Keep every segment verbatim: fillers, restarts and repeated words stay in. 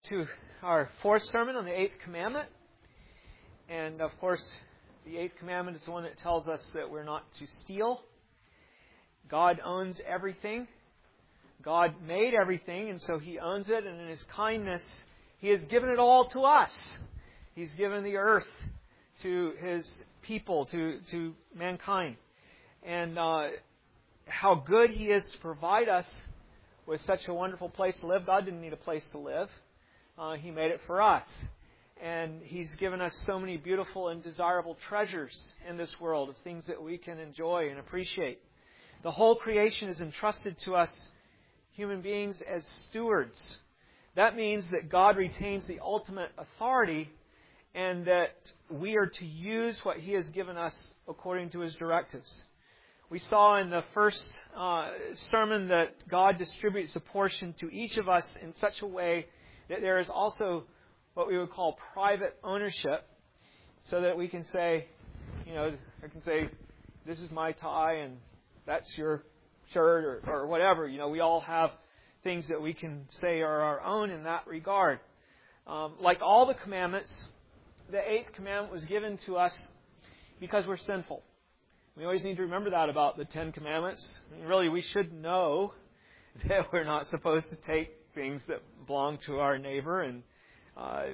To our fourth sermon on the eighth commandment. And of course, the eighth commandment is the one that tells us that we're not to steal. God owns everything. God made everything, and so He owns it, and in His kindness, He has given it all to us. He's given the earth to His people, to, to mankind. And uh, how good He is to provide us with such a wonderful place to live. God didn't need a place to live. Uh, he made it for us. And He's given us so many beautiful and desirable treasures in this world of things that we can enjoy and appreciate. The whole creation is entrusted to us, human beings, as stewards. That means that God retains the ultimate authority and that we are to use what He has given us according to His directives. We saw in the first uh, sermon that God distributes a portion to each of us in such a way that there is also what we would call private ownership, so that we can say, you know, I can say, this is my tie and that's your shirt or, or whatever. You know, we all have things that we can say are our own in that regard. Um, like all the commandments, the eighth commandment was given to us because we're sinful. We always need to remember that about the Ten Commandments. I mean, really, we should know that we're not supposed to take things that belong to our neighbor, and uh,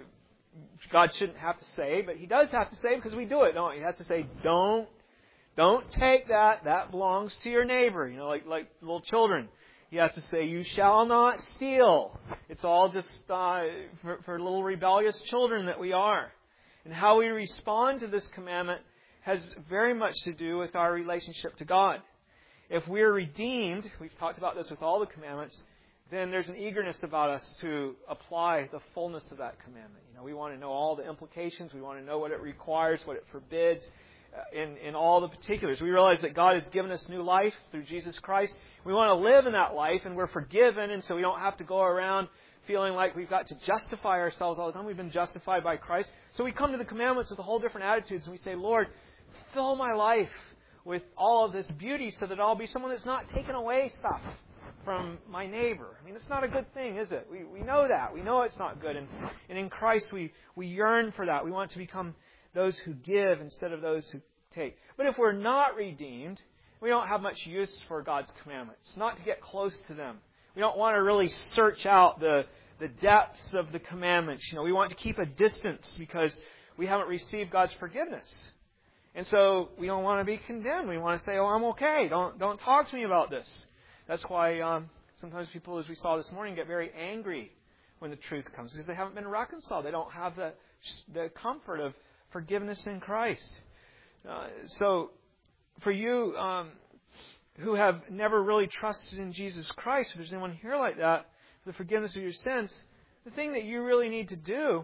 God shouldn't have to say, but He does have to say because we do it, don't we? He has to say, don't, don't take that. That belongs to your neighbor. You know, like like little children. He has to say, you shall not steal. It's all just uh, for, for little rebellious children that we are. And how we respond to this commandment has very much to do with our relationship to God. If we're redeemed, we've talked about this with all the commandments, then there's an eagerness about us to apply the fullness of that commandment. You know, we want to know all the implications. We want to know what it requires, what it forbids, uh, in, in all the particulars. We realize that God has given us new life through Jesus Christ. We want to live in that life, and we're forgiven, and so we don't have to go around feeling like we've got to justify ourselves all the time. We've been justified by Christ. So we come to the commandments with a whole different attitudes, and we say, Lord, fill my life with all of this beauty so that I'll be someone that's not taking away stuff from my neighbor. I mean, it's not a good thing, is it? We we know that. We know it's not good. And, and in Christ, we, we yearn for that. We want to become those who give instead of those who take. But if we're not redeemed, we don't have much use for God's commandments, not to get close to them. We don't want to really search out the, the depths of the commandments. You know, we want to keep a distance because we haven't received God's forgiveness. And so we don't want to be condemned. We want to say, oh, I'm okay. Don't, don't talk to me about this. That's why um, sometimes people, as we saw this morning, get very angry when the truth comes because they haven't been reconciled. They don't have the the comfort of forgiveness in Christ. Uh, so, for you um, who have never really trusted in Jesus Christ, if there's anyone here like that, for the forgiveness of your sins, the thing that you really need to do,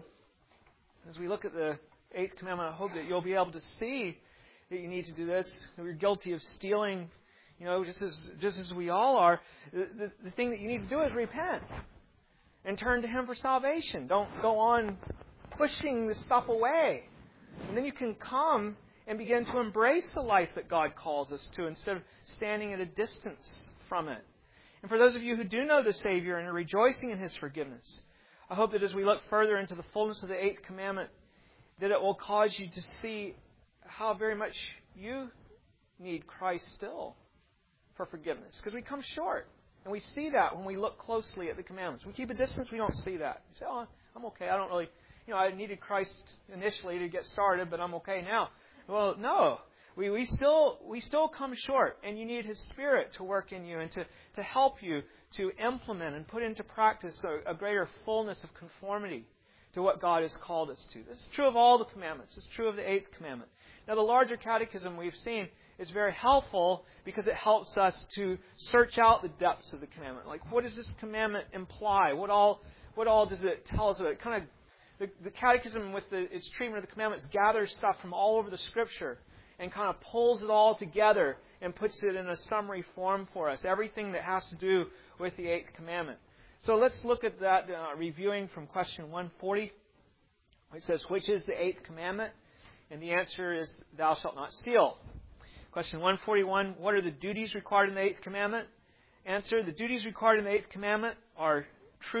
as we look at the eighth commandment, I hope that you'll be able to see that you need to do this. If you're guilty of stealing, you know, just as just as we all are, the, the, the thing that you need to do is repent and turn to Him for salvation. Don't go on pushing this stuff away. And then you can come and begin to embrace the life that God calls us to instead of standing at a distance from it. And for those of you who do know the Savior and are rejoicing in His forgiveness, I hope that as we look further into the fullness of the eighth commandment, that it will cause you to see how very much you need Christ still for forgiveness. Because we come short. And we see that when we look closely at the commandments. We keep a distance, we don't see that. You say, oh, I'm okay. I don't really, you know, I needed Christ initially to get started, but I'm okay now. Well, no. We, we still we still come short. And you need His Spirit to work in you and to, to help you to implement and put into practice a, a greater fullness of conformity to what God has called us to. This is true of all the commandments. It's true of the eighth commandment. Now, the larger catechism we've seen is very helpful because it helps us to search out the depths of the commandment. Like, what does this commandment imply? What all what all does it tell us about it? Kind of, the, the catechism with the, its treatment of the commandments gathers stuff from all over the Scripture and kind of pulls it all together and puts it in a summary form for us. Everything that has to do with the eighth commandment. So let's look at that, uh, reviewing from question one forty. It says, which is the eighth commandment? And the answer is, thou shalt not steal. Question one forty-one, what are the duties required in the eighth commandment? Answer, the duties required in the eighth commandment are truth,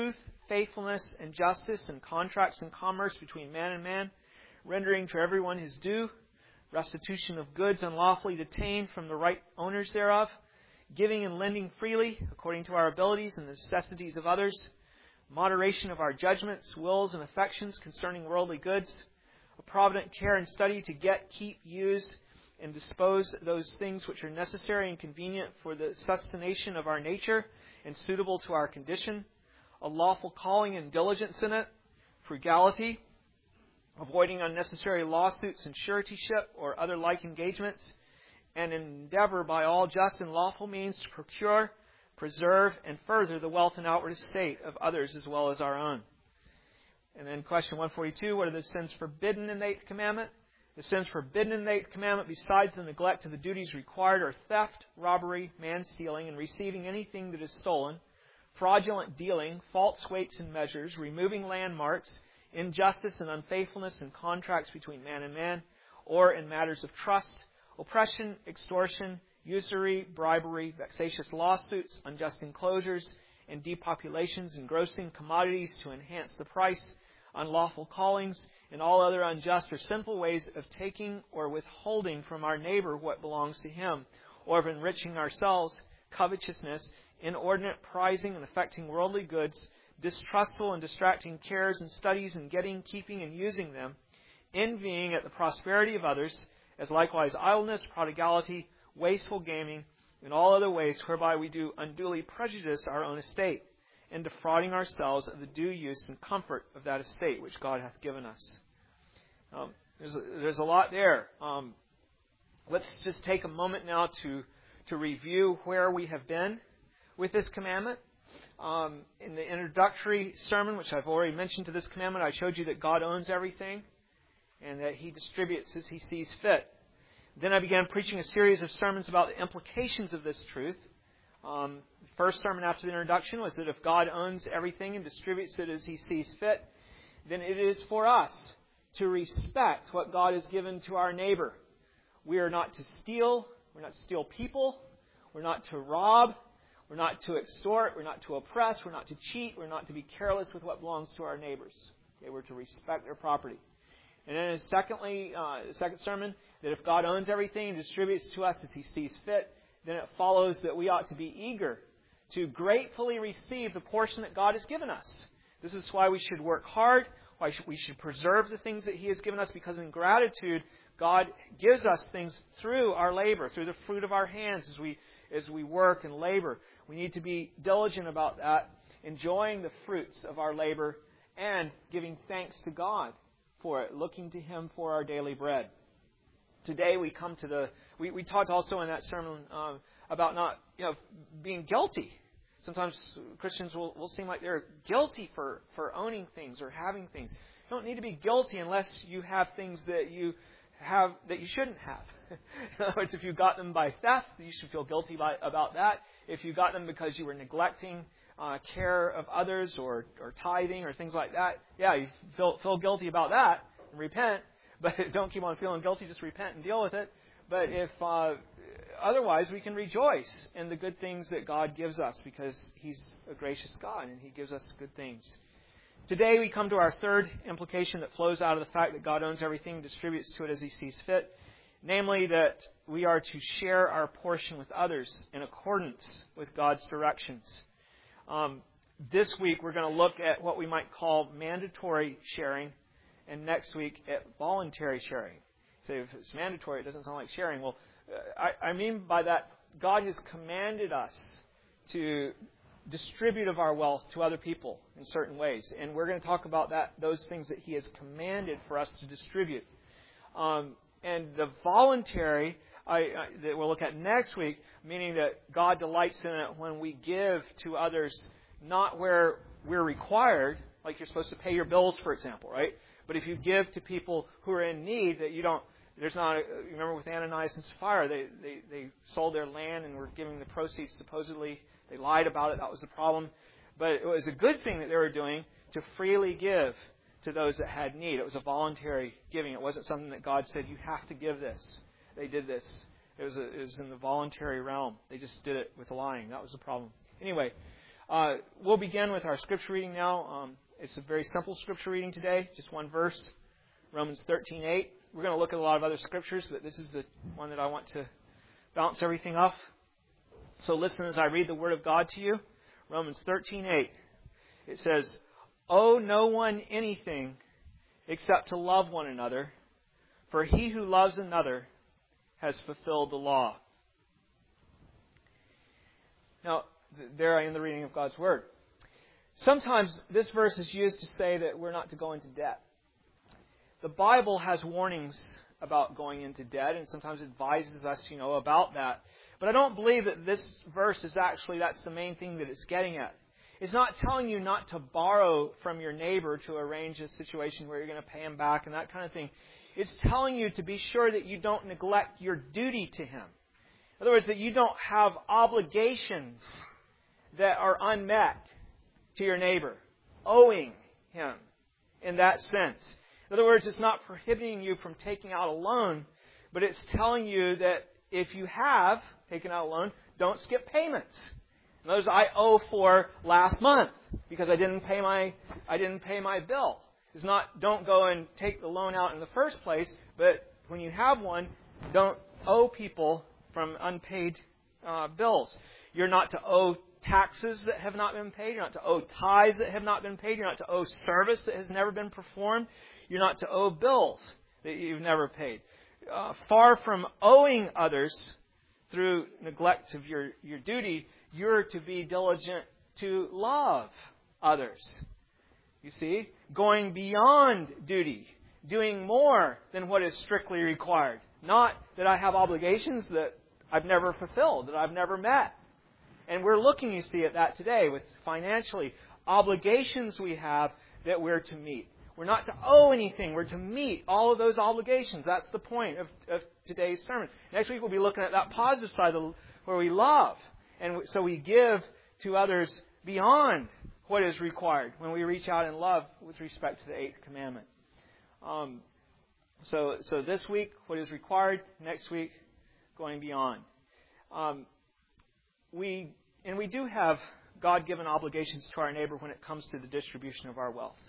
faithfulness and justice in contracts and commerce between man and man, rendering to everyone his due, restitution of goods unlawfully detained from the right owners thereof, giving and lending freely according to our abilities and the necessities of others, moderation of our judgments, wills, and affections concerning worldly goods, a provident care and study to get, keep, use, and dispose those things which are necessary and convenient for the sustentation of our nature and suitable to our condition, a lawful calling and diligence in it, frugality, avoiding unnecessary lawsuits and suretyship or other like engagements, and endeavor by all just and lawful means to procure, preserve, and further the wealth and outward estate of others as well as our own. And then question one forty-two, what are the sins forbidden in the eighth commandment? The sins forbidden in the eighth commandment, besides the neglect of the duties required, are theft, robbery, man-stealing, and receiving anything that is stolen, fraudulent dealing, false weights and measures, removing landmarks, injustice and unfaithfulness in contracts between man and man, or in matters of trust, oppression, extortion, usury, bribery, vexatious lawsuits, unjust enclosures, and depopulations, engrossing commodities to enhance the price, unlawful callings, and all other unjust or sinful ways of taking or withholding from our neighbor what belongs to him, or of enriching ourselves, covetousness, inordinate prizing and affecting worldly goods, distrustful and distracting cares and studies in getting, keeping, and using them, envying at the prosperity of others, as likewise idleness, prodigality, wasteful gaming, and all other ways whereby we do unduly prejudice our own estate, and defrauding ourselves of the due use and comfort of that estate which God hath given us. Um, there's, a, there's a lot there. Um, let's just take a moment now to, to review where we have been with this commandment. Um, in the introductory sermon, which I've already mentioned to this commandment, I showed you that God owns everything and that He distributes as He sees fit. Then I began preaching a series of sermons about the implications of this truth. Um, the first sermon after the introduction was that if God owns everything and distributes it as He sees fit, then it is for us to respect what God has given to our neighbor. We are not to steal. We're not to steal people. We're not to rob. We're not to extort. We're not to oppress. We're not to cheat. We're not to be careless with what belongs to our neighbors. Okay, we're to respect their property. And then secondly, uh, the second sermon, that if God owns everything and distributes to us as He sees fit, then it follows that we ought to be eager to gratefully receive the portion that God has given us. This is why we should work hard, why we should preserve the things that He has given us, because in gratitude, God gives us things through our labor, through the fruit of our hands as we as we work and labor. We need to be diligent about that, enjoying the fruits of our labor and giving thanks to God for it, looking to Him for our daily bread. Today we come to the, we, we talked also in that sermon um, about not, you know, being guilty. Sometimes Christians will, will seem like they're guilty for, for owning things or having things. You don't need to be guilty unless you have things that you have that you shouldn't have. In other words, if you got them by theft, you should feel guilty by, about that. If you got them because you were neglecting uh, care of others or, or tithing or things like that, yeah, you feel, feel guilty about that and repent. But don't keep on feeling guilty. Just repent and deal with it. But if uh, otherwise, we can rejoice in the good things that God gives us because He's a gracious God and He gives us good things. Today we come to our third implication that flows out of the fact that God owns everything and distributes to it as He sees fit. Namely, that we are to share our portion with others in accordance with God's directions. Um, this week we're going to look at what we might call mandatory sharing, and next week at voluntary sharing. So if it's mandatory, it doesn't sound like sharing. Well, I, I mean by that, God has commanded us to distribute of our wealth to other people in certain ways. And we're going to talk about that, those things that He has commanded for us to distribute. Um, and the voluntary, I, I, that we'll look at next week, meaning that God delights in it when we give to others, not where we're required, like you're supposed to pay your bills, for example, right? But if you give to people who are in need, that you don't, there's not, a, you remember with Ananias and Sapphira, they, they, they sold their land and were giving the proceeds supposedly. They lied about it. That was the problem. But it was a good thing that they were doing to freely give to those that had need. It was a voluntary giving. It wasn't something that God said, you have to give this. They did this. It was, a, it was in the voluntary realm. They just did it with lying. That was the problem. Anyway, Uh, we'll begin with our scripture reading now. Um, it's a very simple scripture reading today, just one verse, Romans thirteen eight. We're going to look at a lot of other scriptures, but this is the one that I want to bounce everything off. So listen as I read the Word of God to you. Romans thirteen eight. It says, "Owe no one anything except to love one another, for he who loves another has fulfilled the law." Now, there I am, the reading of God's Word. Sometimes this verse is used to say that we're not to go into debt. The Bible has warnings about going into debt and sometimes advises us, you know, about that. But I don't believe that this verse is actually, that's the main thing that it's getting at. It's not telling you not to borrow from your neighbor to arrange a situation where you're going to pay him back and that kind of thing. It's telling you to be sure that you don't neglect your duty to him. In other words, that you don't have obligations that are unmet to your neighbor, owing him in that sense. In other words, it's not prohibiting you from taking out a loan, but it's telling you that if you have taken out a loan, don't skip payments. In other words, I owe for last month because I didn't pay my I didn't pay my bill. It's not don't go and take the loan out in the first place, but when you have one, don't owe people from unpaid uh, bills. You're not to owe taxes that have not been paid. You're not to owe tithes that have not been paid. You're not to owe service that has never been performed. You're not to owe bills that you've never paid. Uh, far from owing others through neglect of your, your duty, you're to be diligent to love others. You see? Going beyond duty. Doing more than what is strictly required. Not that I have obligations that I've never fulfilled, that I've never met. And we're looking, you see, at that today with financially obligations we have that we're to meet. We're not to owe anything. We're to meet all of those obligations. That's the point of, of today's sermon. Next week we'll be looking at that positive side of, where we love. And so we give to others beyond what is required when we reach out in love with respect to the eighth commandment. Um, so, so this week, what is required. Next week, going beyond. Um, we and we do have God-given obligations to our neighbor when it comes to the distribution of our wealth.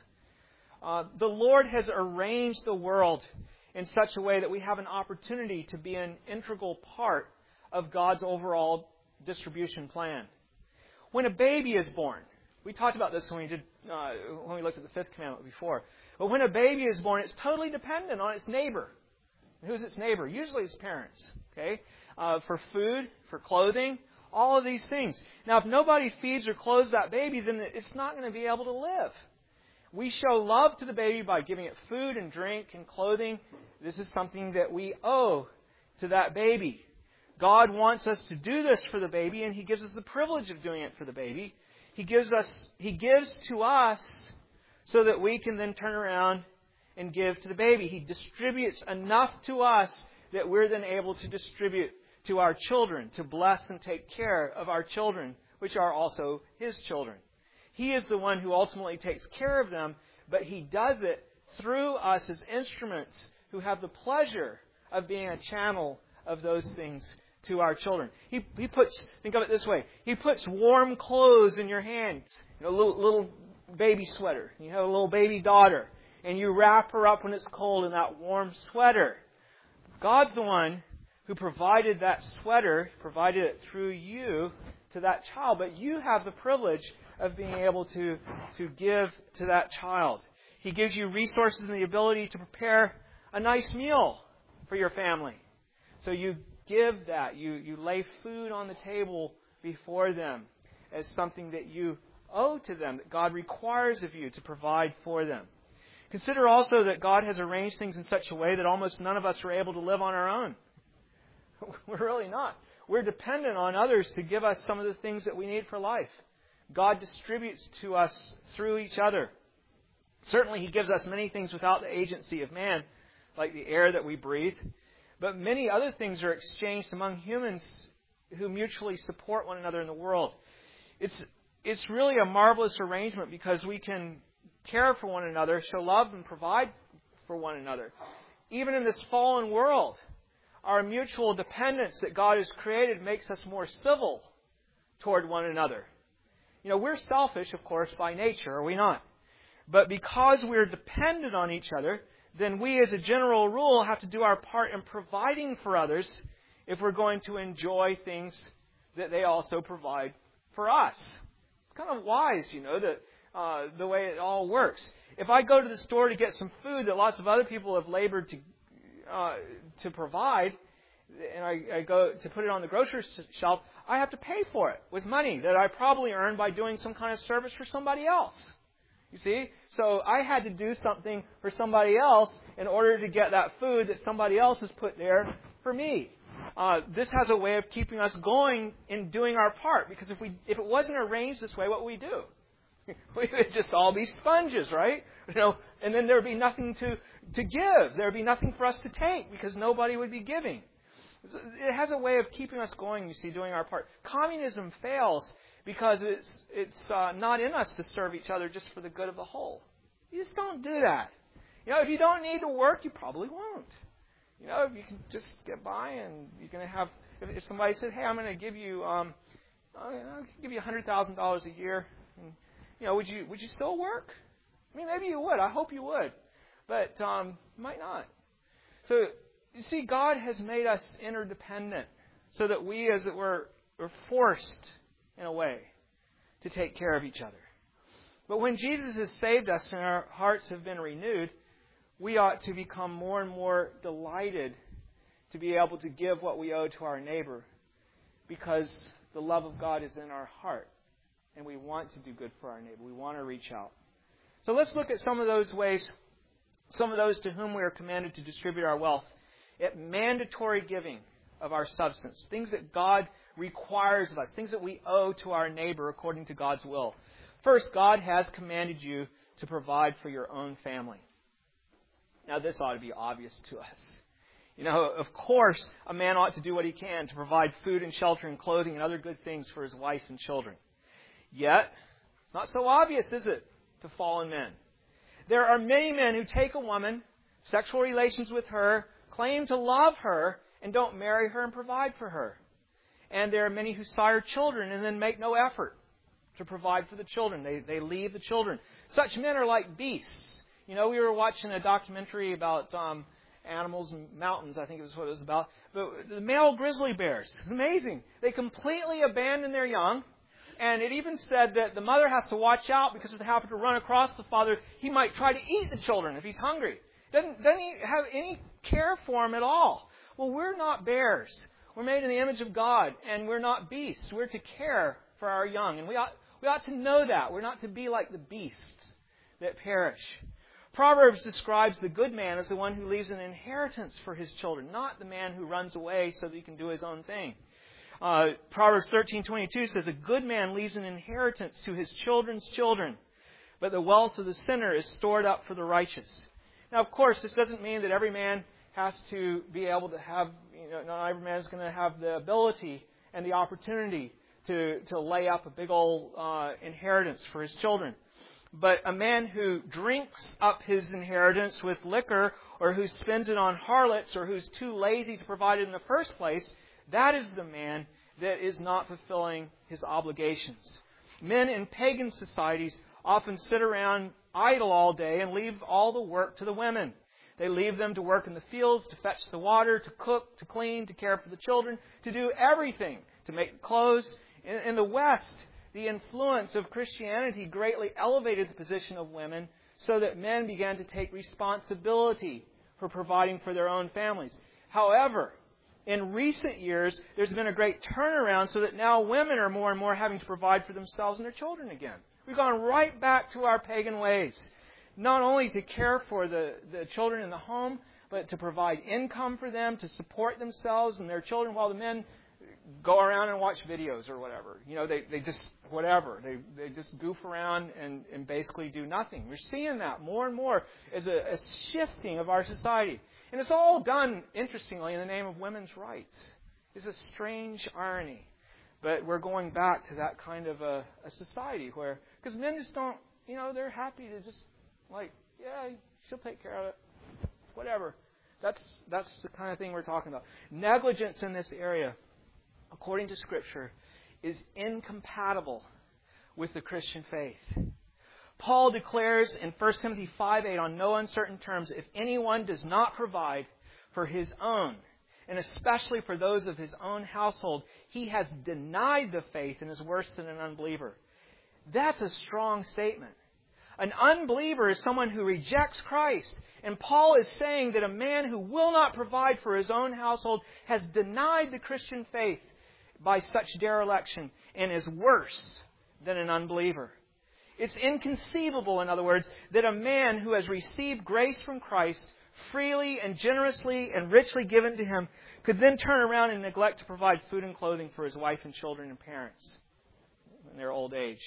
Uh, the Lord has arranged the world in such a way that we have an opportunity to be an integral part of God's overall distribution plan. When a baby is born, we talked about this when we did uh, when we looked at the fifth commandment before. But when a baby is born, it's totally dependent on its neighbor. Who's its neighbor? Usually its parents. Okay, uh, for food, for clothing, all of these things. Now, if nobody feeds or clothes that baby, then it's not going to be able to live. We show love to the baby by giving it food and drink and clothing. This is something that we owe to that baby. God wants us to do this for the baby, and He gives us the privilege of doing it for the baby. He gives us, He gives to us so that we can then turn around and give to the baby. He distributes enough to us that we're then able to distribute to our children, to bless and take care of our children, which are also His children. He is the one who ultimately takes care of them, but He does it through us as instruments who have the pleasure of being a channel of those things to our children. He, he puts, think of it this way, He puts warm clothes in your hands, you know, a little, little baby sweater. You have a little baby daughter, and you wrap her up when it's cold in that warm sweater. God's the one who provided that sweater, provided it through you to that child, but you have the privilege of being able to, to give to that child. He gives you resources and the ability to prepare a nice meal for your family. So you give that. You, you lay food on the table before them as something that you owe to them, that God requires of you to provide for them. Consider also that God has arranged things in such a way that almost none of us are able to live on our own. We're really not. We're dependent on others to give us some of the things that we need for life. God distributes to us through each other. Certainly He gives us many things without the agency of man, like the air that we breathe. But many other things are exchanged among humans who mutually support one another in the world. It's, it's really a marvelous arrangement because we can care for one another, show love and provide for one another. Even in this fallen world, our mutual dependence that God has created makes us more civil toward one another. You know, we're selfish, of course, by nature, are we not? But because we're dependent on each other, then we as a general rule have to do our part in providing for others if we're going to enjoy things that they also provide for us. It's kind of wise, you know, that uh, the way it all works. If I go to the store to get some food that lots of other people have labored to uh, to provide, and I, I go to put it on the grocery shelf, I have to pay for it with money that I probably earned by doing some kind of service for somebody else. You see? So I had to do something for somebody else in order to get that food that somebody else has put there for me. Uh, this has a way of keeping us going in doing our part, because if we if it wasn't arranged this way, what would we do? We would just all be sponges, right? You know, and then there would be nothing to, to give. There would be nothing for us to take because nobody would be giving. It has a way of keeping us going, you see, doing our part. Communism fails because it's it's uh, not in us to serve each other just for the good of the whole. You just don't do that. You know, if you don't need to work, you probably won't. You know, you can just get by, and you're going to have. If, if somebody said, "Hey, I'm going to give you, um, I'll give you a hundred thousand dollars a year," and, you know, would you would you still work? I mean, maybe you would. I hope you would, but um, you might not. So you see, God has made us interdependent, so that we, as it were, are forced in a way to take care of each other. But when Jesus has saved us and our hearts have been renewed, we ought to become more and more delighted to be able to give what we owe to our neighbor, because the love of God is in our heart, and we want to do good for our neighbor. We want to reach out. So let's look at some of those ways, some of those to whom we are commanded to distribute our wealth, at mandatory giving of our substance, things that God requires of us, things that we owe to our neighbor according to God's will. First, God has commanded you to provide for your own family. Now, this ought to be obvious to us. You know, of course, a man ought to do what he can to provide food and shelter and clothing and other good things for his wife and children. Yet, it's not so obvious, is it, to fallen men? There are many men who take a woman, sexual relations with her, claim to love her, and don't marry her and provide for her. And there are many who sire children and then make no effort to provide for the children. They they leave the children. Such men are like beasts. You know, we were watching a documentary about um, animals and mountains, I think is what it was about. But the male grizzly bears, amazing. They completely abandon their young. And it even said that the mother has to watch out because if they happen to run across the father, he might try to eat the children if he's hungry. Doesn't, doesn't he have any care for them at all? Well, we're not bears. We're made in the image of God, and we're not beasts. We're to care for our young, and we ought, we ought to know that. We're not to be like the beasts that perish. Proverbs describes the good man as the one who leaves an inheritance for his children, not the man who runs away so that he can do his own thing. Uh, Proverbs thirteen twenty-two says, a good man leaves an inheritance to his children's children, but the wealth of the sinner is stored up for the righteous. Now, of course, this doesn't mean that every man has to be able to have, you know, not every man is going to have the ability and the opportunity to, to lay up a big old uh, inheritance for his children. But a man who drinks up his inheritance with liquor, or who spends it on harlots, or who's too lazy to provide it in the first place, that is the man that is not fulfilling his obligations. Men in pagan societies often sit around idle all day and leave all the work to the women. They leave them to work in the fields, to fetch the water, to cook, to clean, to care for the children, to do everything, to make clothes. In, in the West, the influence of Christianity greatly elevated the position of women so that men began to take responsibility for providing for their own families. However, in recent years, there's been a great turnaround so that now women are more and more having to provide for themselves and their children again. We've gone right back to our pagan ways. Not only to care for the, the children in the home, but to provide income for them, to support themselves and their children while the men go around and watch videos or whatever. You know, they, they just, whatever. They they just goof around and, and basically do nothing. We're seeing that more and more as a, a shifting of our society. And it's all done, interestingly, in the name of women's rights. It's a strange irony. But we're going back to that kind of a, a society where, because men just don't, you know, they're happy to just, like, yeah, she'll take care of it. Whatever. That's that's the kind of thing we're talking about. Negligence in this area, according to Scripture, is incompatible with the Christian faith. Paul declares in First Timothy five eight on no uncertain terms, if anyone does not provide for his own, and especially for those of his own household, he has denied the faith and is worse than an unbeliever. That's a strong statement. An unbeliever is someone who rejects Christ. And Paul is saying that a man who will not provide for his own household has denied the Christian faith by such dereliction and is worse than an unbeliever. It's inconceivable, in other words, that a man who has received grace from Christ, freely and generously and richly given to him, could then turn around and neglect to provide food and clothing for his wife and children and parents in their old age.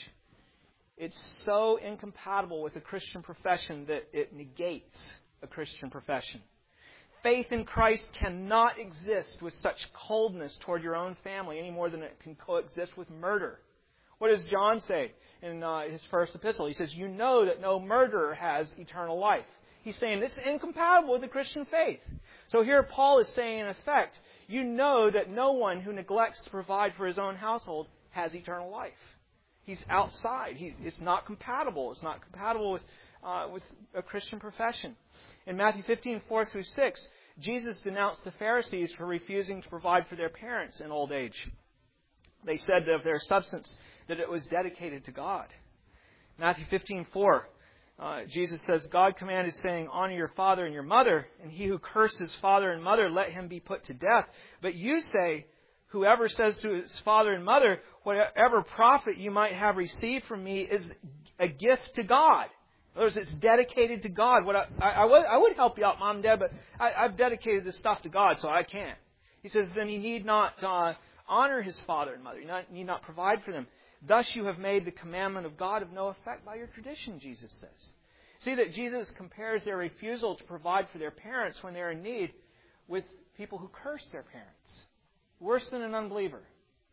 It's so incompatible with a Christian profession that it negates a Christian profession. Faith in Christ cannot exist with such coldness toward your own family any more than it can coexist with murder. What does John say in uh, his first epistle? He says, you know that no murderer has eternal life. He's saying this is incompatible with the Christian faith. So here Paul is saying, in effect, you know that no one who neglects to provide for his own household has eternal life. He's outside. He, it's not compatible. It's not compatible with, uh, with a Christian profession. In Matthew fifteen, four through six, Jesus denounced the Pharisees for refusing to provide for their parents in old age. They said of their substance that it was dedicated to God. Matthew fifteen, four, uh, Jesus says, God commanded, saying, honor your father and your mother, and he who curses father and mother, let him be put to death. But you say, whoever says to his father and mother, whatever profit you might have received from me is a gift to God. In other words, it's dedicated to God. What I, I, I, would, I would help you out, Mom and Dad, but I, I've dedicated this stuff to God, so I can't. He says, then he need not uh, honor his father and mother. You not, need not provide for them. Thus you have made the commandment of God of no effect by your tradition, Jesus says. See that Jesus compares their refusal to provide for their parents when they're in need with people who curse their parents. Worse than an unbeliever.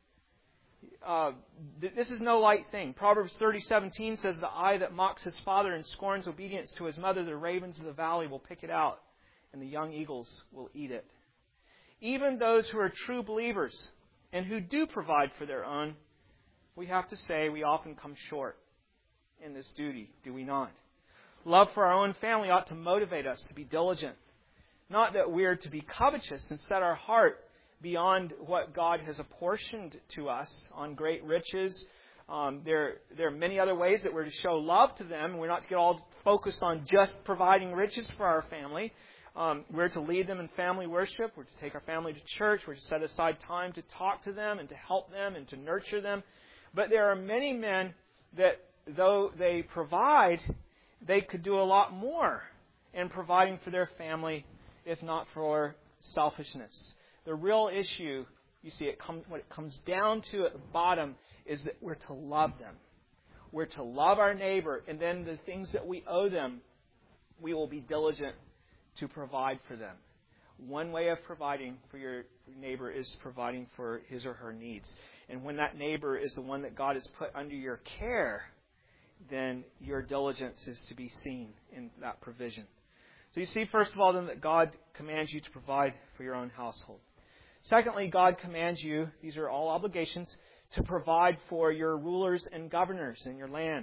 Uh, this is no light thing. Proverbs thirty seventeen says, the eye that mocks his father and scorns obedience to his mother, the ravens of the valley will pick it out, and the young eagles will eat it. Even those who are true believers and who do provide for their own, we have to say we often come short in this duty, do we not? Love for our own family ought to motivate us to be diligent. Not that we're to be covetous and set our heart beyond what God has apportioned to us on great riches. Um, there, there are many other ways that we're to show love to them. We're not to get all focused on just providing riches for our family. Um, we're to lead them in family worship. We're to take our family to church. We're to set aside time to talk to them and to help them and to nurture them. But there are many men that, though they provide, they could do a lot more in providing for their family, if not for selfishness. The real issue, you see, it come, what it comes down to at the bottom is that we're to love them. We're to love our neighbor, and then the things that we owe them, we will be diligent to provide for them. One way of providing for your neighbor is providing for his or her needs. And when that neighbor is the one that God has put under your care, then your diligence is to be seen in that provision. So you see, first of all, then, that God commands you to provide for your own household. Secondly, God commands you, these are all obligations, to provide for your rulers and governors in your land.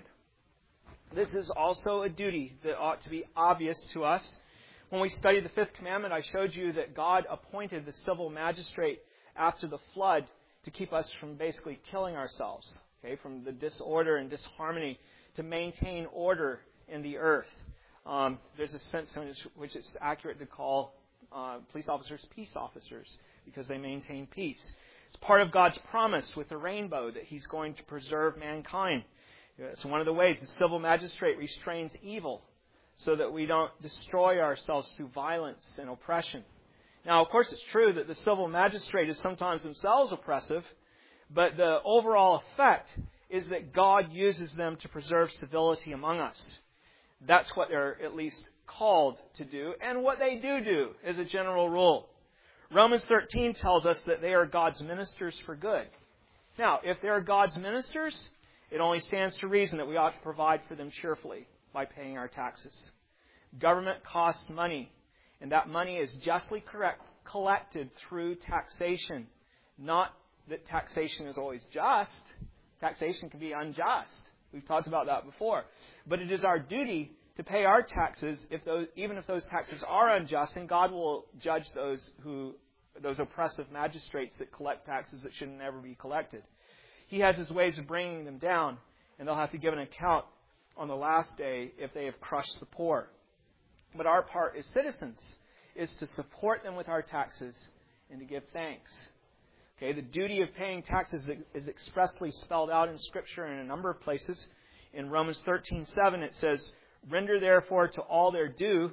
This is also a duty that ought to be obvious to us. When we studied the fifth commandment, I showed you that God appointed the civil magistrate after the flood to keep us from basically killing ourselves, okay, from the disorder and disharmony, to maintain order in the earth. Um, there's a sense in which, which it's accurate to call uh, police officers peace officers, because they maintain peace. It's part of God's promise with the rainbow that He's going to preserve mankind. It's one of the ways the civil magistrate restrains evil so that we don't destroy ourselves through violence and oppression. Now, of course, it's true that the civil magistrate is sometimes themselves oppressive, but the overall effect is that God uses them to preserve civility among us. That's what they're at least called to do, and what they do do as a general rule. Romans thirteen tells us that they are God's ministers for good. Now, if they're God's ministers, it only stands to reason that we ought to provide for them cheerfully by paying our taxes. Government costs money, and that money is justly correct, collected through taxation. Not that taxation is always just, Taxation can be unjust. We've talked about that before. But it is our duty to pay our taxes, if those, even if those taxes are unjust, and God will judge those who, those oppressive magistrates that collect taxes that should never be collected. He has His ways of bringing them down, and they'll have to give an account on the last day if they have crushed the poor. But our part as citizens is to support them with our taxes and to give thanks. Okay, the duty of paying taxes is expressly spelled out in Scripture in a number of places. In Romans thirteen seven it says, "Render therefore to all their due,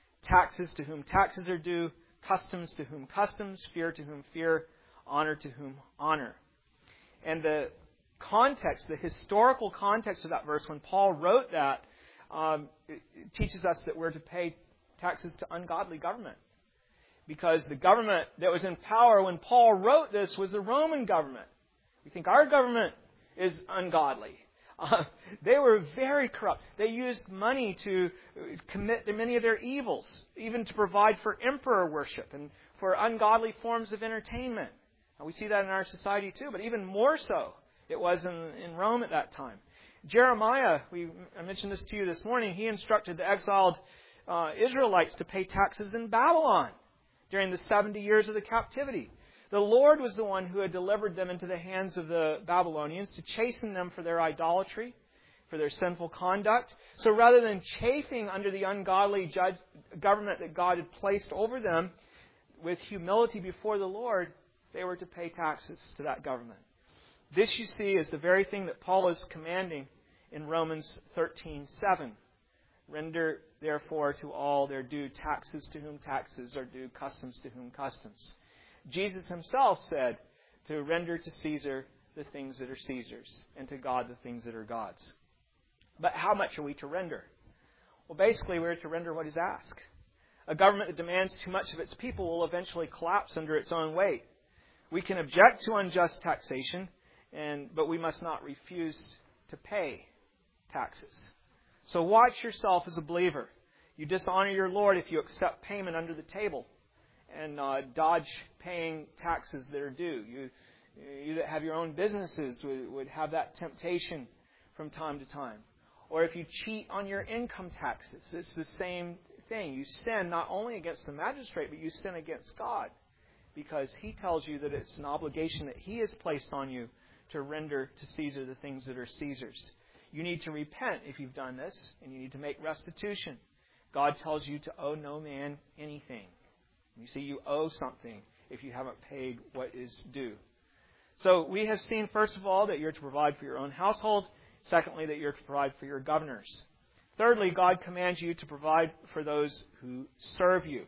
taxes to whom taxes are due, customs to whom customs, fear to whom fear, honor to whom honor." And the context, the historical context of that verse, when Paul wrote that, um, it teaches us that we're to pay taxes to ungodly government. Because the government that was in power when Paul wrote this was the Roman government. We think our government is ungodly. Uh, they were very corrupt. They used money to commit many of their evils, even to provide for emperor worship and for ungodly forms of entertainment. And we see that in our society too, but even more so it was in, in Rome at that time. Jeremiah, we, I mentioned this to you this morning, he instructed the exiled uh, Israelites to pay taxes in Babylon during the seventy years of the captivity. The Lord was the one who had delivered them into the hands of the Babylonians to chasten them for their idolatry, for their sinful conduct. So rather than chafing under the ungodly judge, government that God had placed over them, with humility before the Lord, they were to pay taxes to that government. This, you see, is the very thing that Paul is commanding in Romans thirteen seven. "Render therefore to all their due, taxes to whom taxes are due, customs to whom customs." Jesus Himself said to render to Caesar the things that are Caesar's, and to God the things that are God's. But how much are we to render? Well, basically, we're to render what is asked. A government that demands too much of its people will eventually collapse under its own weight. We can object to unjust taxation, and but we must not refuse to pay taxes. So watch yourself as a believer. You dishonor your Lord if you accept payment under the table and uh, dodge paying taxes that are due. You, you that have your own businesses would, would have that temptation from time to time. Or if you cheat on your income taxes, it's the same thing. You sin not only against the magistrate, but you sin against God, because He tells you that it's an obligation that He has placed on you to render to Caesar the things that are Caesar's. You need to repent if you've done this, and you need to make restitution. God tells you to owe no man anything. You see, you owe something if you haven't paid what is due. So we have seen, first of all, that you're to provide for your own household. Secondly, that you're to provide for your governors. Thirdly, God commands you to provide for those who serve you.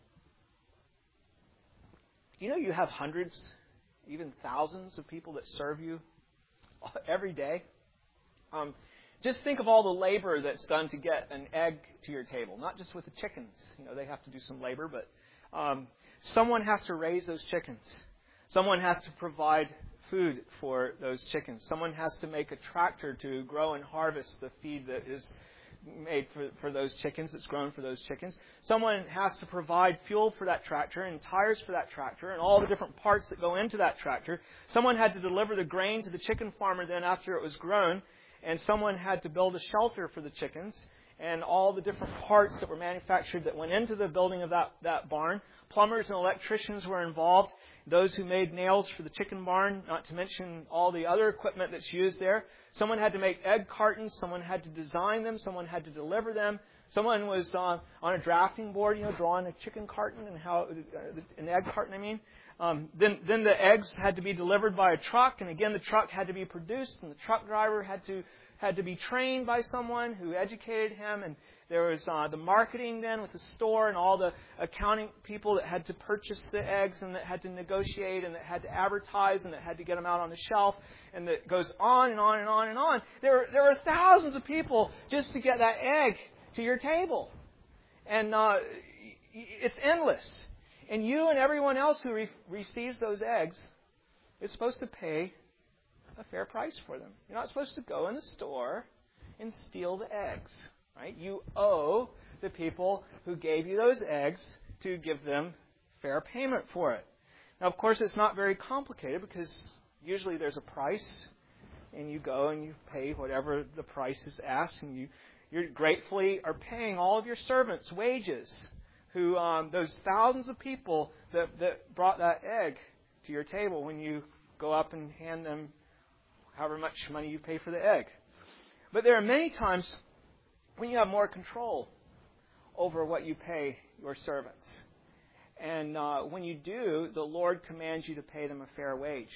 You know you have hundreds, even thousands of people that serve you every day? Um, just think of all the labor that's done to get an egg to your table. Not just with the chickens. You know, they have to do some labor, but um, someone has to raise those chickens. Someone has to provide food for those chickens. Someone has to make a tractor to grow and harvest the feed that is made for, for those chickens, that's grown for those chickens. Someone has to provide fuel for that tractor and tires for that tractor and all the different parts that go into that tractor. Someone had to deliver the grain to the chicken farmer then after it was grown. And someone had to build a shelter for the chickens and all the different parts that were manufactured that went into the building of that, that barn. Plumbers and electricians were involved. Those who made nails for the chicken barn, not to mention all the other equipment that's used there. Someone had to make egg cartons. Someone had to design them. Someone had to deliver them. Someone was on, on a drafting board, you know, drawing a chicken carton and how, an egg carton, I mean. Um, then, then the eggs had to be delivered by a truck, and again the truck had to be produced, and the truck driver had to had to be trained by someone who educated him, and there was uh, the marketing then with the store and all the accounting people that had to purchase the eggs and that had to negotiate and that had to advertise and that had to get them out on the shelf, and that goes on and on and on and on. There, there were thousands of people just to get that egg to your table, and uh, it's endless. And you and everyone else who re- receives those eggs is supposed to pay a fair price for them. You're not supposed to go in the store and steal the eggs, right? You owe the people who gave you those eggs to give them fair payment for it. Now, of course, it's not very complicated because usually there's a price and you go and you pay whatever the price is asked, and you you gratefully are paying all of your servants wages, who um, those thousands of people that, that brought that egg to your table when you go up and hand them however much money you pay for the egg. But there are many times when you have more control over what you pay your servants. And uh, when you do, the Lord commands you to pay them a fair wage.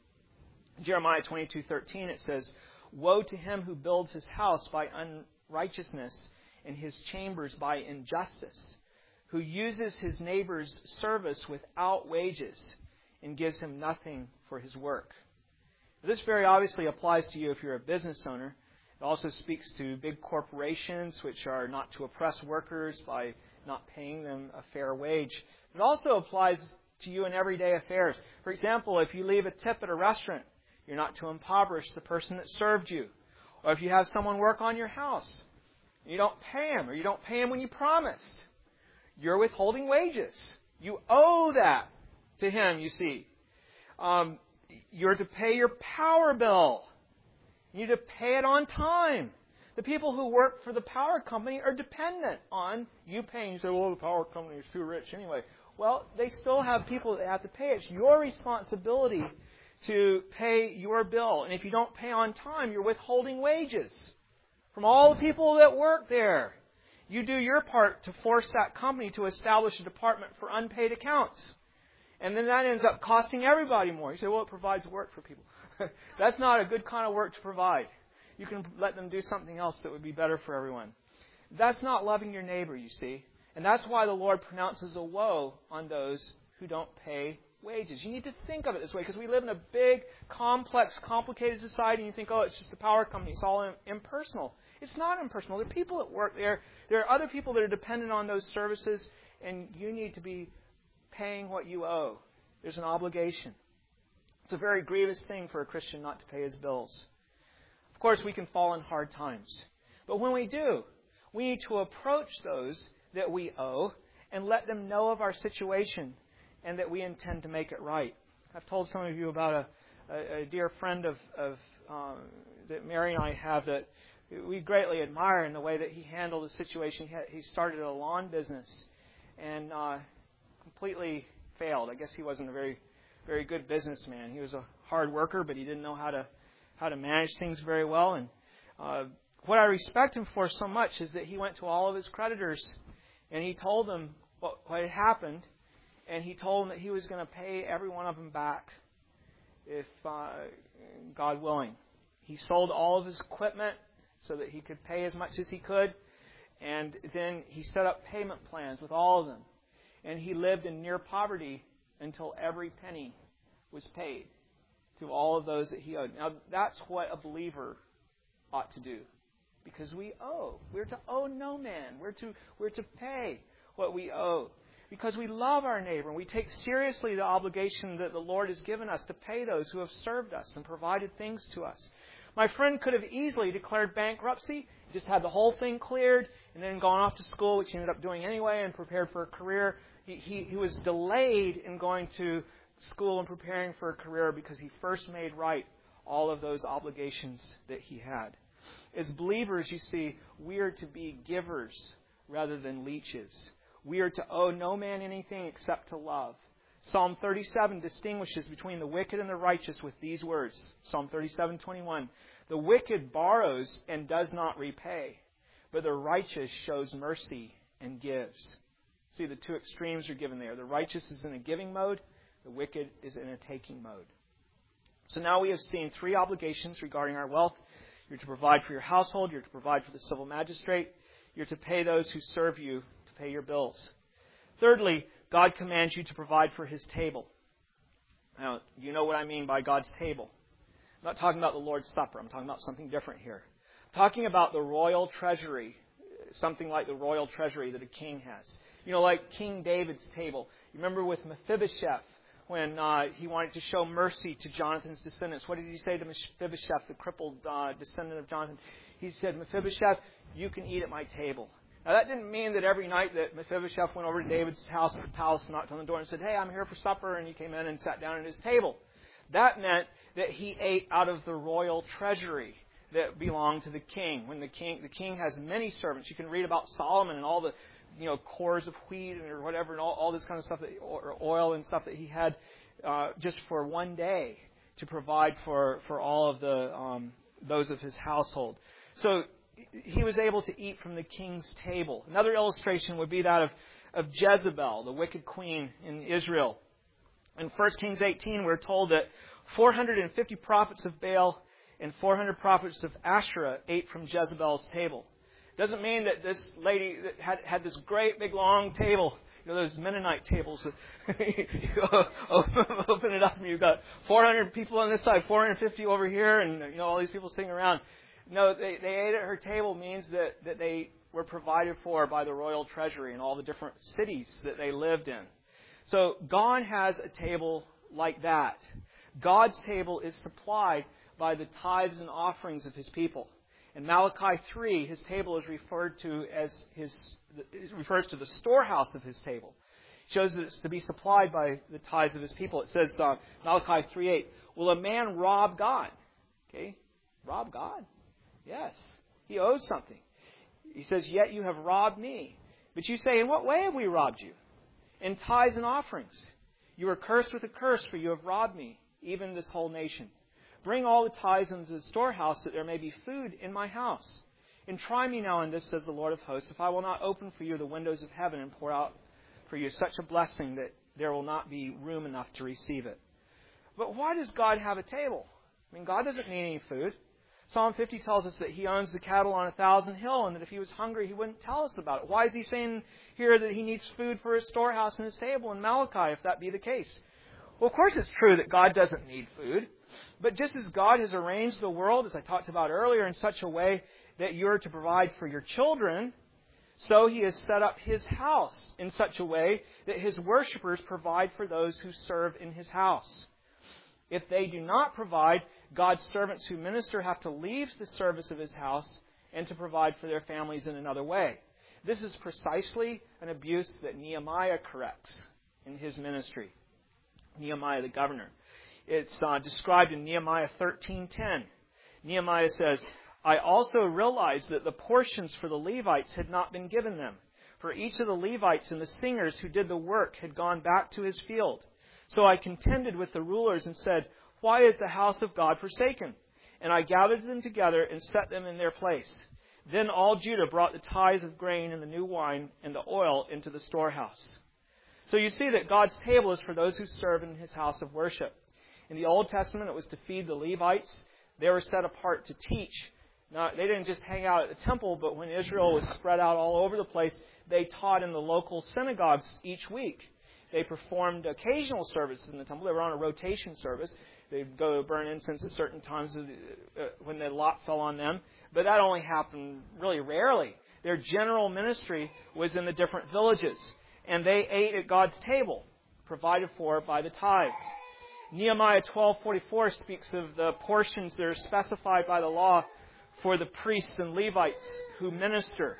Jeremiah twenty-two thirteen, it says, "Woe to him who builds his house by unrighteousness and his chambers by injustice, who uses his neighbor's service without wages and gives him nothing for his work." This very obviously applies to you if you're a business owner. It also speaks to big corporations, which are not to oppress workers by not paying them a fair wage. It also applies to you in everyday affairs. For example, if you leave a tip at a restaurant, you're not to impoverish the person that served you. Or if you have someone work on your house, and you don't pay him, or you don't pay him when you promised, you're withholding wages. You owe that to him, you see. Um, you're to pay your power bill. You need to pay it on time. The people who work for the power company are dependent on you paying. You say, well, the power company is too rich anyway. Well, they still have people that have to pay. It's your responsibility to pay your bill. And if you don't pay on time, you're withholding wages from all the people that work there. You do your part to force that company to establish a department for unpaid accounts. And then that ends up costing everybody more. You say, well, it provides work for people. That's not a good kind of work to provide. You can let them do something else that would be better for everyone. That's not loving your neighbor, you see. And that's why the Lord pronounces a woe on those who don't pay wages. You need to think of it this way, because we live in a big, complex, complicated society, and you think, oh, it's just the power company. It's all impersonal. It's not impersonal. There are people that work there. There are other people that are dependent on those services, and you need to be paying what you owe. There's an obligation. It's a very grievous thing for a Christian not to pay his bills. Of course, we can fall in hard times. But when we do, we need to approach those that we owe and let them know of our situation and that we intend to make it right. I've told some of you about a, a, a dear friend of, of um, that Mary and I have that we greatly admire in the way that he handled the situation. He, had, he started a lawn business and uh, completely failed. I guess he wasn't a very, very good businessman. He was a hard worker, but he didn't know how to how to manage things very well. And uh, what I respect him for so much is that he went to all of his creditors and he told them what, what had happened, and he told them that he was going to pay every one of them back, if uh, God willing. He sold all of his equipment so that he could pay as much as he could, and then he set up payment plans with all of them. And he lived in near poverty until every penny was paid to all of those that he owed. Now, that's what a believer ought to do, because we owe. We're to owe no man. We're to we're to pay what we owe, because we love our neighbor and we take seriously the obligation that the Lord has given us to pay those who have served us and provided things to us. My friend could have easily declared bankruptcy, just had the whole thing cleared, and then gone off to school, which he ended up doing anyway, and prepared for a career. He, he, he was delayed in going to school and preparing for a career because he first made right all of those obligations that he had. As believers, you see, we are to be givers rather than leeches. We are to owe no man anything except to love. Psalm thirty-seven distinguishes between the wicked and the righteous with these words. Psalm thirty-seven twenty-one. The wicked borrows and does not repay, but the righteous shows mercy and gives. See, the two extremes are given there. The righteous is in a giving mode. The wicked is in a taking mode. So now we have seen three obligations regarding our wealth. You're to provide for your household. You're to provide for the civil magistrate. You're to pay those who serve you to pay your bills. Thirdly, God commands you to provide for His table. Now, you know what I mean by God's table. I'm not talking about the Lord's Supper. I'm talking about something different here. I'm talking about the royal treasury, something like the royal treasury that a king has. You know, like King David's table. You remember with Mephibosheth, when uh, he wanted to show mercy to Jonathan's descendants. What did he say to Mephibosheth, the crippled uh, descendant of Jonathan? He said, Mephibosheth, you can eat at my table. Now, that didn't mean that every night that Mephibosheth went over to David's house at the palace, knocked on the door and said, hey, I'm here for supper, and he came in and sat down at his table. That meant that he ate out of the royal treasury that belonged to the king. When the king, the king has many servants. You can read about Solomon and all the, you know, cores of wheat or whatever, and all, all this kind of stuff, that, or oil and stuff that he had uh, just for one day to provide for, for all of the um, those of his household. So he was able to eat from the king's table. Another illustration would be that of, of Jezebel, the wicked queen in Israel. In First Kings eighteen, we're told that four hundred fifty prophets of Baal and four hundred prophets of Asherah ate from Jezebel's table. Doesn't mean that this lady had, had this great big long table, you know, those Mennonite tables. That you open it up and you've got four hundred people on this side, four hundred fifty over here, and you know all these people sitting around. No, they, they ate at her table means that, that they were provided for by the royal treasury in all the different cities that they lived in. So God has a table like that. God's table is supplied by the tithes and offerings of His people. In Malachi three, His table is referred to as His, it refers to the storehouse of His table. It shows that it's to be supplied by the tithes of His people. It says, uh, Malachi three eight, will a man rob God? Okay, rob God? Yes, he owes something. He says, yet you have robbed me. But you say, in what way have we robbed you? In tithes and offerings. You are cursed with a curse, for you have robbed me, even this whole nation. Bring all the tithes into the storehouse, that there may be food in my house. And try me now in this, says the Lord of hosts, if I will not open for you the windows of heaven and pour out for you such a blessing that there will not be room enough to receive it. But why does God have a table? I mean, God doesn't need any food. Psalm fifty tells us that He owns the cattle on a thousand hill, and that if He was hungry, He wouldn't tell us about it. Why is He saying here that He needs food for His storehouse and His table in Malachi, if that be the case? Well, of course it's true that God doesn't need food. But just as God has arranged the world, as I talked about earlier, in such a way that you're to provide for your children, so He has set up His house in such a way that His worshipers provide for those who serve in His house. If they do not provide, God's servants who minister have to leave the service of His house and to provide for their families in another way. This is precisely an abuse that Nehemiah corrects in his ministry. Nehemiah the governor. It's uh, described in Nehemiah thirteen ten. Nehemiah says, I also realized that the portions for the Levites had not been given them, for each of the Levites and the singers who did the work had gone back to his field. So I contended with the rulers and said, why is the house of God forsaken? And I gathered them together and set them in their place. Then all Judah brought the tithe of grain and the new wine and the oil into the storehouse. So you see that God's table is for those who serve in His house of worship. In the Old Testament, it was to feed the Levites. They were set apart to teach. Now, they didn't just hang out at the temple, but when Israel was spread out all over the place, they taught in the local synagogues each week. They performed occasional services in the temple. They were on a rotation service. They'd go burn incense at certain times when the lot fell on them. But that only happened really rarely. Their general ministry was in the different villages. And they ate at God's table, provided for by the tithe. Nehemiah twelve forty-four speaks of the portions that are specified by the law for the priests and Levites who minister.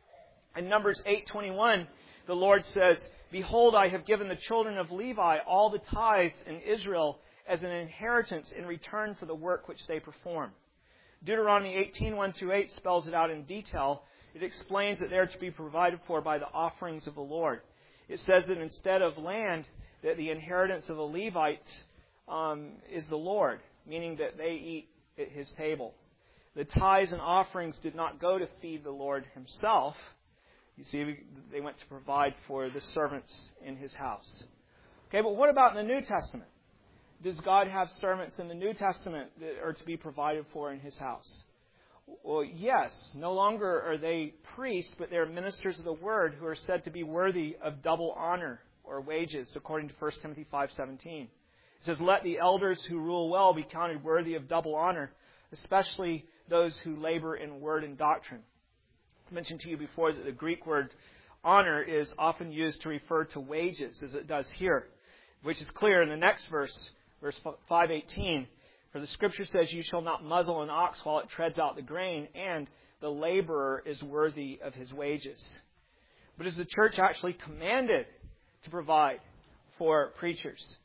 In Numbers eight twenty-one, the Lord says, behold, I have given the children of Levi all the tithes in Israel as an inheritance in return for the work which they perform. Deuteronomy eighteen one through eight spells it out in detail. It explains that they are to be provided for by the offerings of the Lord. It says that instead of land, that the inheritance of the Levites um, is the Lord, meaning that they eat at His table. The tithes and offerings did not go to feed the Lord Himself. You see, they went to provide for the servants in His house. Okay, but what about in the New Testament? Does God have servants in the New Testament that are to be provided for in His house? Well, yes. No longer are they priests, but they're ministers of the Word who are said to be worthy of double honor or wages, according to First Timothy five seventeen. It says, let the elders who rule well be counted worthy of double honor, especially those who labor in word and doctrine. I mentioned to you before that the Greek word honor is often used to refer to wages, as it does here, which is clear in the next verse, verse five eighteen. For the Scripture says, you shall not muzzle an ox while it treads out the grain, and the laborer is worthy of his wages. But is the church actually commanded to provide for preachers?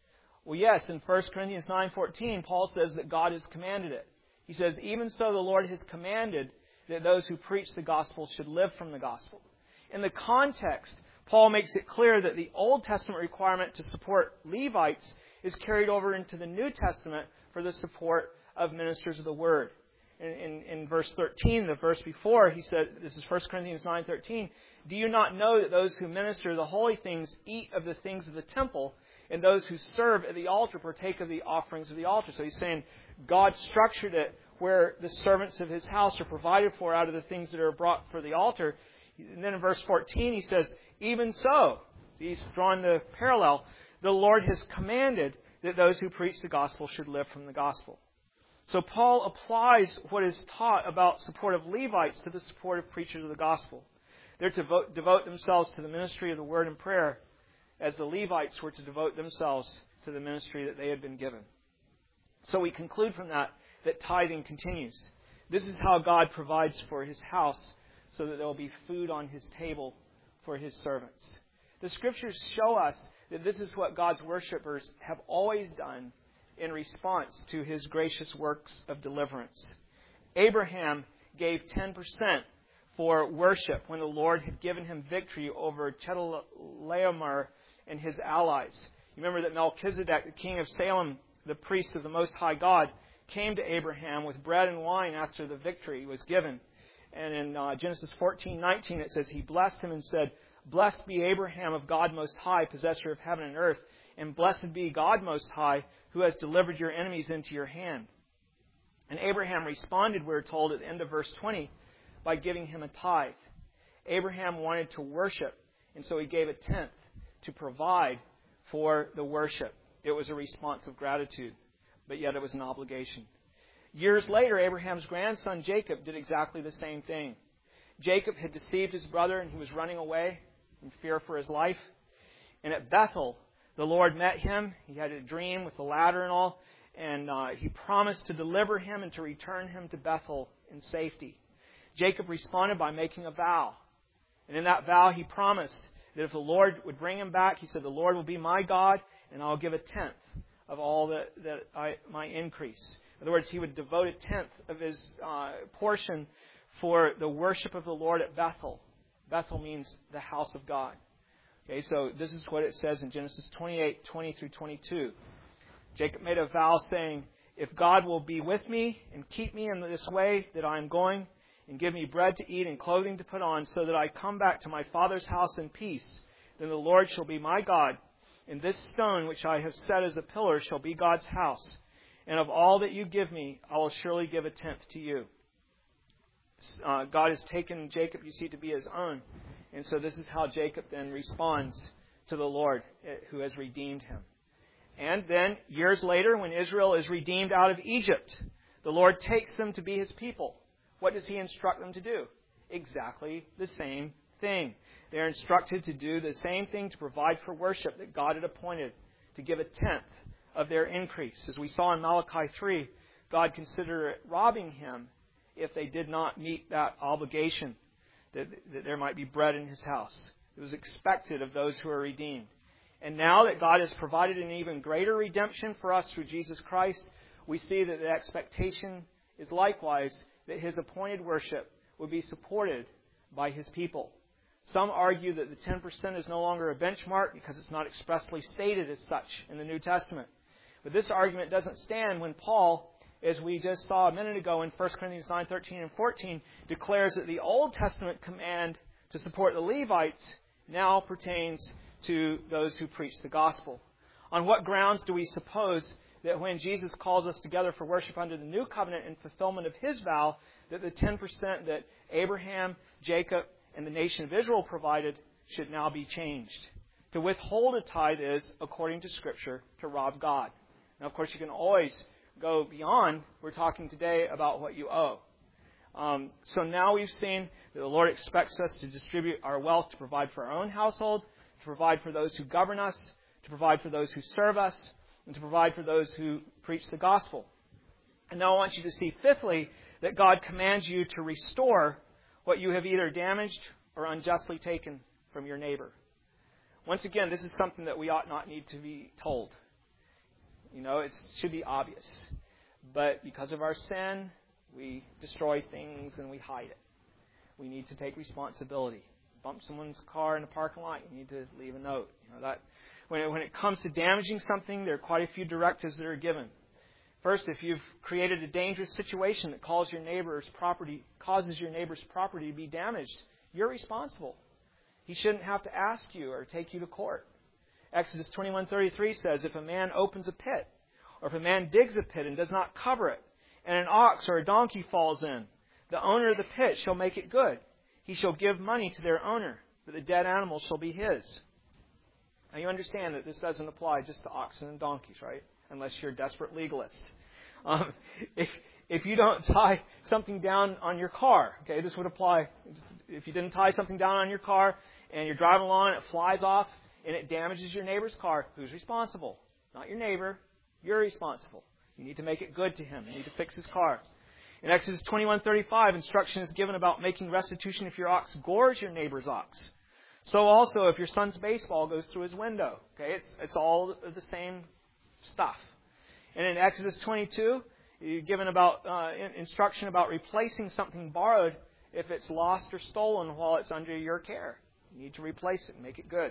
Well, yes, in First Corinthians nine fourteen, Paul says that God has commanded it. He says, even so the Lord has commanded that those who preach the gospel should live from the gospel. In the context, Paul makes it clear that the Old Testament requirement to support Levites is carried over into the New Testament for the support of ministers of the Word. In, in, in verse thirteen, the verse before, he said, this is First Corinthians nine thirteen, do you not know that those who minister the holy things eat of the things of the temple, and those who serve at the altar partake of the offerings of the altar? So he's saying God structured it where the servants of His house are provided for out of the things that are brought for the altar. And then in verse fourteen, he says, even so, he's drawn the parallel, the Lord has commanded that those who preach the gospel should live from the gospel. So Paul applies what is taught about support of Levites to the support of preachers of the gospel. They're to devote, devote themselves to the ministry of the word and prayer, as the Levites were to devote themselves to the ministry that they had been given. So we conclude from that that tithing continues. This is how God provides for His house so that there will be food on His table for His servants. The Scriptures show us that this is what God's worshipers have always done in response to His gracious works of deliverance. Abraham gave ten percent for worship when the Lord had given him victory over Chedorlaomer and his allies. You remember that Melchizedek, the king of Salem, the priest of the Most High God, came to Abraham with bread and wine after the victory was given. And in uh, Genesis fourteen nineteen it says, he blessed him and said, blessed be Abraham of God Most High, possessor of heaven and earth, and blessed be God Most High, who has delivered your enemies into your hand. And Abraham responded, we're told at the end of verse twenty, by giving him a tithe. Abraham wanted to worship, and so he gave a tenth to provide for the worship. It was a response of gratitude, but yet it was an obligation. Years later, Abraham's grandson Jacob did exactly the same thing. Jacob had deceived his brother, and he was running away in fear for his life. And at Bethel, the Lord met him. He had a dream with the ladder and all, and uh, He promised to deliver him and to return him to Bethel in safety. Jacob responded by making a vow. And in that vow, he promised that if the Lord would bring him back, he said, the Lord will be my God, and I'll give a tenth of all that, that I, my increase. In other words, he would devote a tenth of his uh, portion for the worship of the Lord at Bethel. Bethel means the house of God. Okay, so this is what it says in Genesis twenty-eight, twenty through twenty-two. Jacob made a vow saying, if God will be with me and keep me in this way that I am going, and give me bread to eat and clothing to put on, so that I come back to my father's house in peace, then the Lord shall be my God, and this stone which I have set as a pillar shall be God's house. And of all that you give me, I will surely give a tenth to you. Uh, God has taken Jacob, you see, to be His own. And so this is how Jacob then responds to the Lord who has redeemed him. And then, years later, when Israel is redeemed out of Egypt, the Lord takes them to be His people. What does He instruct them to do? Exactly the same thing. They are instructed to do the same thing, to provide for worship that God had appointed, to give a tenth of their increase. As we saw in Malachi three, God considered it robbing Him if they did not meet that obligation, that, that there might be bread in His house. It was expected of those who are redeemed. And now that God has provided an even greater redemption for us through Jesus Christ, we see that the expectation is likewise that His appointed worship would be supported by His people. Some argue that the ten percent is no longer a benchmark because it's not expressly stated as such in the New Testament. But this argument doesn't stand when Paul, as we just saw a minute ago in First Corinthians nine, thirteen and fourteen, declares that the Old Testament command to support the Levites now pertains to those who preach the gospel. On what grounds do we suppose that when Jesus calls us together for worship under the new covenant in fulfillment of His vow, that the ten percent that Abraham, Jacob, and the nation of Israel provided should now be changed? To withhold a tithe is, according to Scripture, to rob God. Now, of course, you can always go beyond. We're talking today about what you owe. Um, so now we've seen that the Lord expects us to distribute our wealth to provide for our own household, to provide for those who govern us, to provide for those who serve us, and to provide for those who preach the gospel. And now I want you to see, fifthly, that God commands you to restore what you have either damaged or unjustly taken from your neighbor. Once again, this is something that we ought not need to be told. You know, it should be obvious. But because of our sin, we destroy things and we hide it. We need to take responsibility. Bump someone's car in the parking lot, you need to leave a note. You know, that when it, when it comes to damaging something, there are quite a few directives that are given. First, if you've created a dangerous situation that causes your neighbor's property, causes your neighbor's property to be damaged, you're responsible. He shouldn't have to ask you or take you to court. Exodus twenty-one thirty-three says, if a man opens a pit, or if a man digs a pit and does not cover it, and an ox or a donkey falls in, the owner of the pit shall make it good. He shall give money to their owner, but the dead animal shall be his. Now you understand that this doesn't apply just to oxen and donkeys, right? Unless you're a desperate legalist. Um, if if you don't tie something down on your car, okay, this would apply. If you didn't tie something down on your car and you're driving along and it flies off and it damages your neighbor's car, who's responsible? Not your neighbor. You're responsible. You need to make it good to him. You need to fix his car. In Exodus twenty-one thirty-five, instruction is given about making restitution if your ox gores your neighbor's ox. So also if your son's baseball goes through his window. Okay, it's, it's all the same stuff. And in Exodus twenty-two, you're given about uh, instruction about replacing something borrowed if it's lost or stolen while it's under your care. You need to replace it and make it good.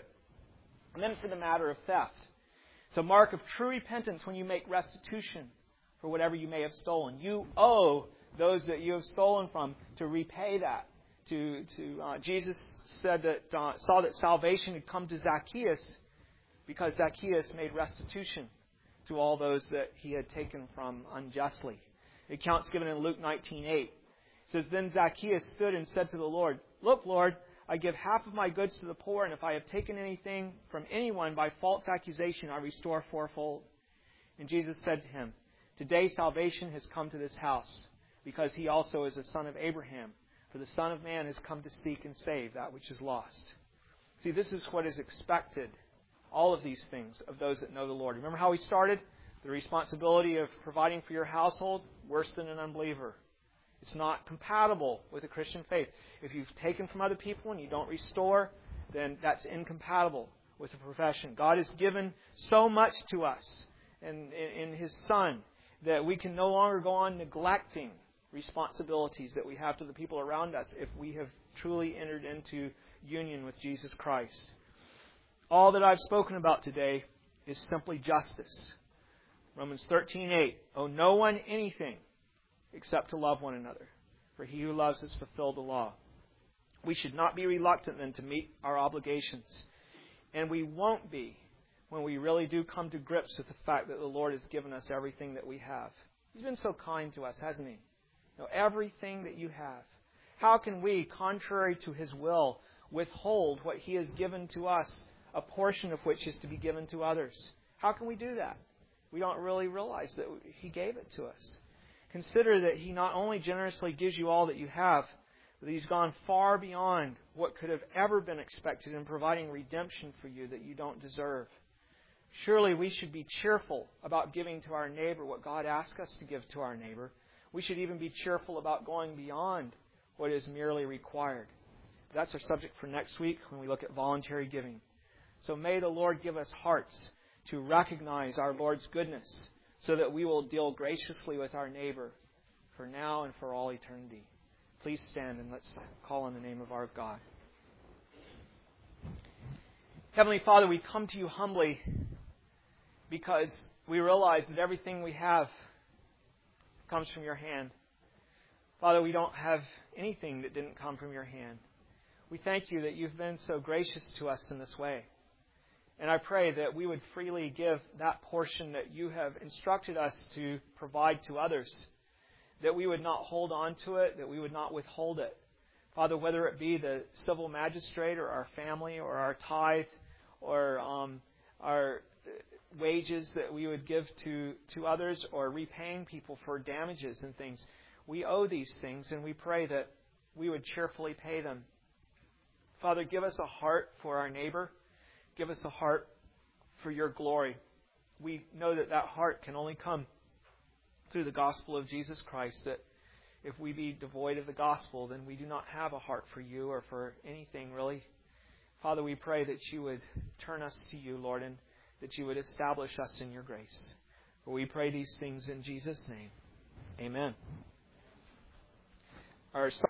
And then for the matter of theft. It's a mark of true repentance when you make restitution for whatever you may have stolen. You owe those that you have stolen from to repay that. To, to uh, Jesus said that uh, saw that salvation had come to Zacchaeus because Zacchaeus made restitution to all those that he had taken from unjustly. The account's given in Luke nineteen eight. It says, then Zacchaeus stood and said to the Lord, look, Lord, I give half of my goods to the poor, and if I have taken anything from anyone by false accusation, I restore fourfold. And Jesus said to him, today salvation has come to this house, because he also is a son of Abraham. For the Son of Man has come to seek and save that which is lost. See, this is what is expected, all of these things, of those that know the Lord. Remember how we started? The responsibility of providing for your household, worse than an unbeliever. It's not compatible with the Christian faith. If you've taken from other people and you don't restore, then that's incompatible with the profession. God has given so much to us in, in, in His Son that we can no longer go on neglecting responsibilities that we have to the people around us if we have truly entered into union with Jesus Christ. All that I've spoken about today is simply justice. Romans thirteen eight, owe no one anything except to love one another, for he who loves has fulfilled the law. We should not be reluctant then to meet our obligations, and we won't be when we really do come to grips with the fact that the Lord has given us everything that we have. He's been so kind to us, hasn't He? You know, everything that you have. How can we, contrary to His will, withhold what He has given to us, a portion of which is to be given to others? How can we do that? We don't really realize that He gave it to us. Consider that He not only generously gives you all that you have, but He's gone far beyond what could have ever been expected in providing redemption for you that you don't deserve. Surely we should be cheerful about giving to our neighbor what God asks us to give to our neighbor. We should even be cheerful about going beyond what is merely required. That's our subject for next week when we look at voluntary giving. So may the Lord give us hearts to recognize our Lord's goodness so that we will deal graciously with our neighbor for now and for all eternity. Please stand and let's call on the name of our God. Heavenly Father, we come to You humbly because we realize that everything we have comes from Your hand. Father, we don't have anything that didn't come from Your hand. We thank You that You've been so gracious to us in this way. And I pray that we would freely give that portion that You have instructed us to provide to others, that we would not hold on to it, that we would not withhold it. Father, whether it be the civil magistrate or our family or our tithe or um, our wages that we would give to, to others or repaying people for damages and things, we owe these things and we pray that we would cheerfully pay them. Father, give us a heart for our neighbor. Give us a heart for Your glory. We know that that heart can only come through the gospel of Jesus Christ, that if we be devoid of the gospel, then we do not have a heart for You or for anything really. Father, we pray that You would turn us to You, Lord, and that You would establish us in Your grace. For we pray these things in Jesus' name. Amen. Our